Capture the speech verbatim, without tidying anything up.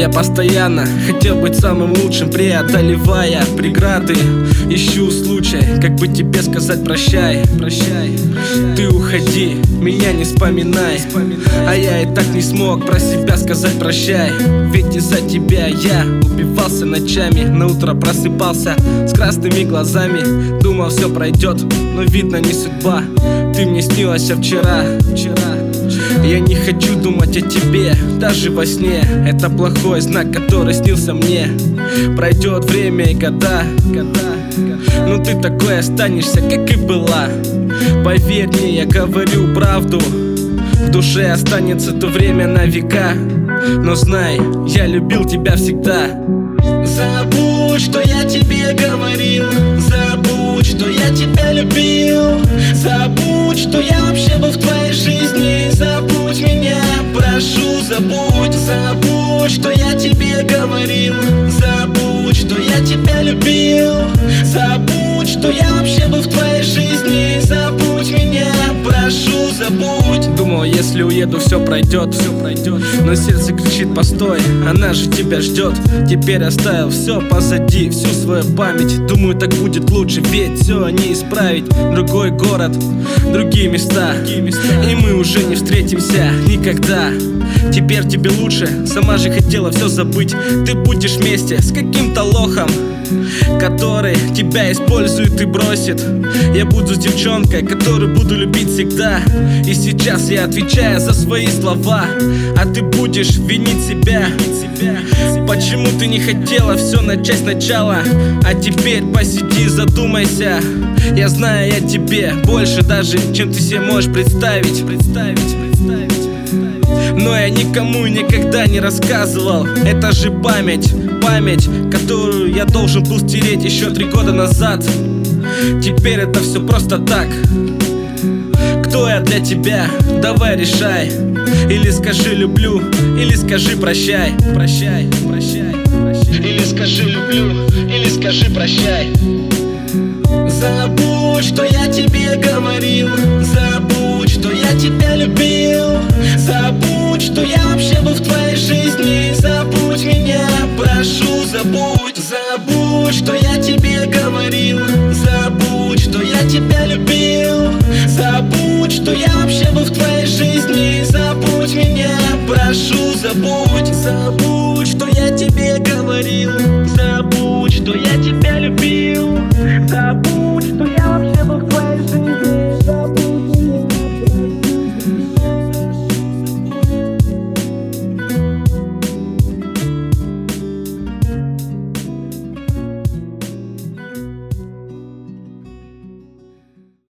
постоянно хотел быть самым лучшим, преодолевая преграды. Ищу случай, как бы тебе сказать прощай. Прощай, ты уходи, меня не вспоминай. А я и так не смог про себя сказать прощай. Ведь из-за тебя я убивался ночами, на утро просыпался с красными глазами. Думал, все пройдет, но видно не судьба. Ты мне снилась вчера, вчера. Я не хочу думать о тебе, даже во сне. Это плохой знак, который снился мне. Пройдет время и года, года, но ты такой останешься, как и была. Поверь мне, я говорю правду. В душе останется то время на века. Но знай, я любил тебя всегда. Забудь, что я тебе говорил. Забудь, что я тебя любил. Забудь, что я вообще был в твоей жизни. Забудь меня, прошу, забудь. Забудь, что я тебе говорил. Забудь, что я тебя любил. Забудь, что я вообще был в твоей жизни. Забудь меня, прошу, забудь. Думал, если уеду, все пройдет, все пройдет. Но сердце кричит: постой, она же тебя ждет. Теперь оставил все позади, всю свою память. Думаю, так будет лучше, ведь все не исправить. Другой город, другие места, и мы уже не встретимся никогда. Теперь тебе лучше, сама же хотела все забыть. Ты будешь вместе с каким-то лохом, который тебя использует и бросит. Я буду с девчонкой, которую буду любить всегда. И сейчас я отвечаю за свои слова, а ты будешь винить себя. Почему ты не хотела все начать сначала? А теперь посиди, задумайся. Я знаю о тебе больше даже, чем ты себе можешь представить. Представить, представить. Но я никому никогда не рассказывал. Это же память, память, которую я должен был стереть еще три года назад. Теперь это все просто так. Кто я для тебя? Давай решай. Или скажи люблю, или скажи прощай. Прощай, прощай, прощай. Или скажи люблю, или скажи прощай. Забудь, что я тебе говорил. Забудь, что я тебя любил. Забудь, что я вообще был в твоей жизни. Забудь меня, прошу, забудь. Забудь.